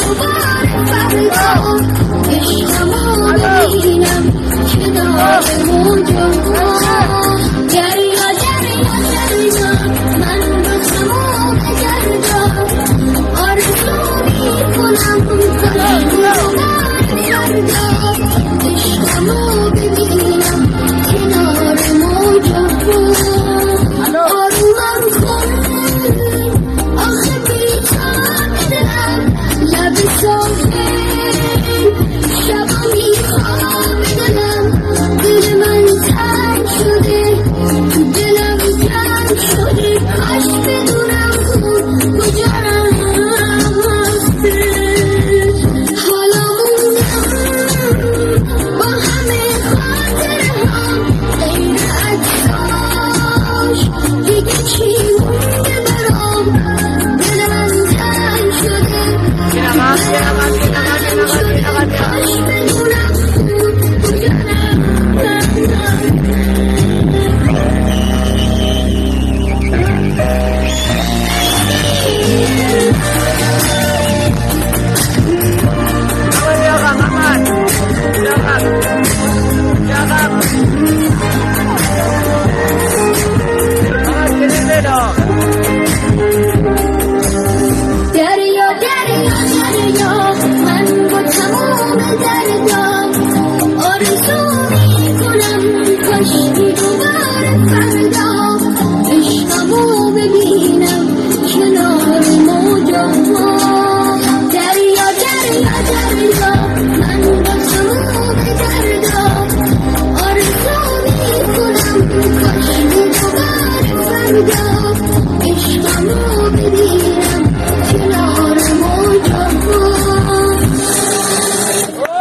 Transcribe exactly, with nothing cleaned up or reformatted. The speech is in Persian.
دوباره فردا عشقمو ببینم کنار موجا دریا دریا دریا من با تمام دردا آرزو میکنم کنار دوباره فردا عشقمو ببینم کنار موجا آرومم کن آخه بیتاب دلم لب صافه شبا میخواب دلم دل من تنگ شده دلم تنگ شده کاش بدونم خون کجا رفته حالا موندم با همه خاطره هم غیر عکساش دیگه چی مونده برام دل من تنگ شده دل من تنگ شده کاش بدونم خون کجا رفته دریا دریا دریا من با تمام دردا آرزو میکنم کاش دوباره فردا عشقمو ببینم کنار موجا دریا دریا دریا من با تمام دردا آرزو میکنم کاش دوباره فردا عشقمو ببینم